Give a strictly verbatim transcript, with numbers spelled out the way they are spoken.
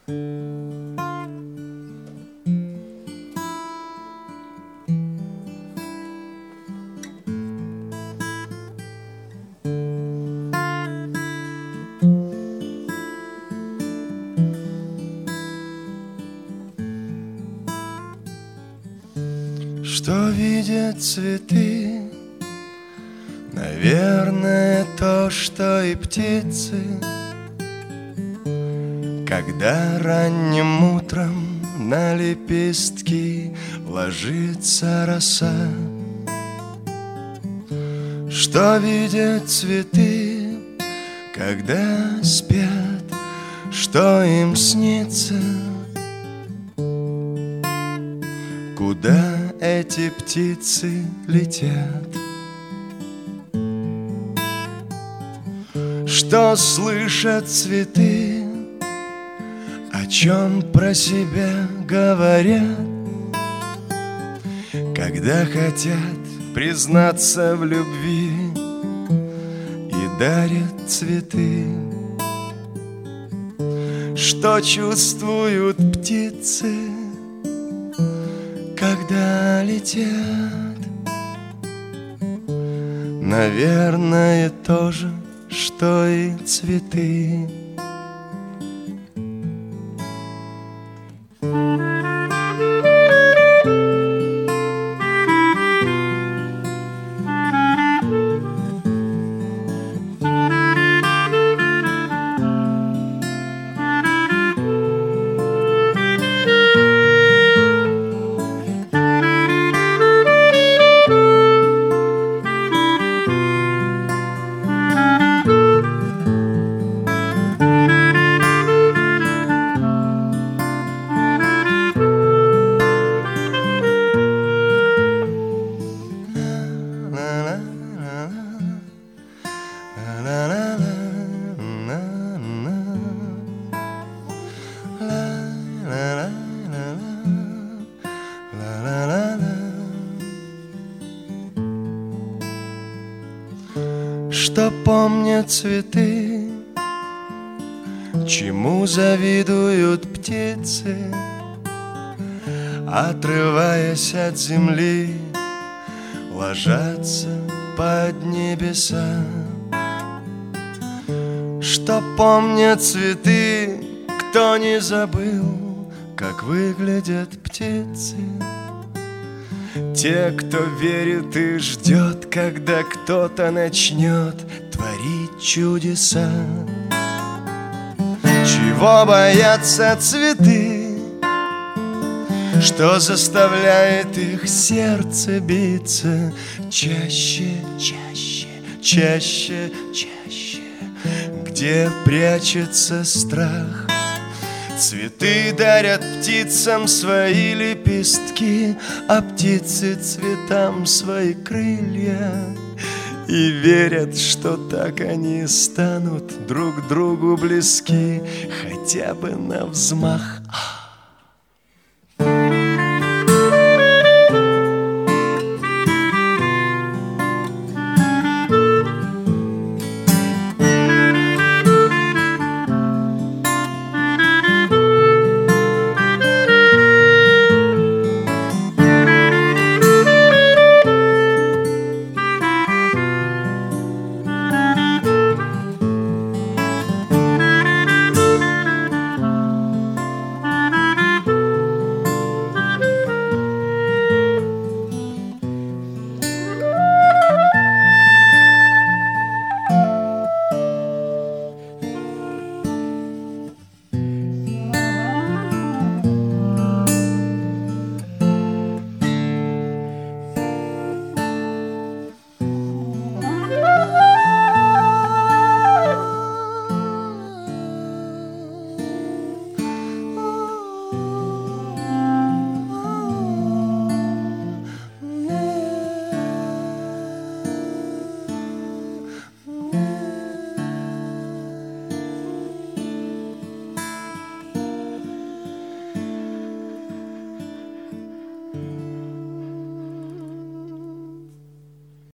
Что видят цветы? Наверное, то, что и птицы, когда ранним утром на лепестки ложится роса. Что видят цветы, когда спят, что им снится? Куда эти птицы летят? Что слышат цветы, о чем про себя говорят, когда хотят признаться в любви и дарят цветы? Что чувствуют птицы, когда летят? Наверное, то же, что и цветы. Что помнят цветы, чему завидуют птицы, отрываясь от земли, ложатся под небеса. Что помнят цветы, кто не забыл, как выглядят птицы? Те, кто верит и ждет, когда кто-то начнет творить чудеса. Чего боятся цветы? Что заставляет их сердце биться чаще, чаще, чаще, чаще? Где прячется страх? Цветы дарят птицам свои лепестки, а птицы цветам свои крылья. И верят, что так они станут друг другу близки, хотя бы на взмах.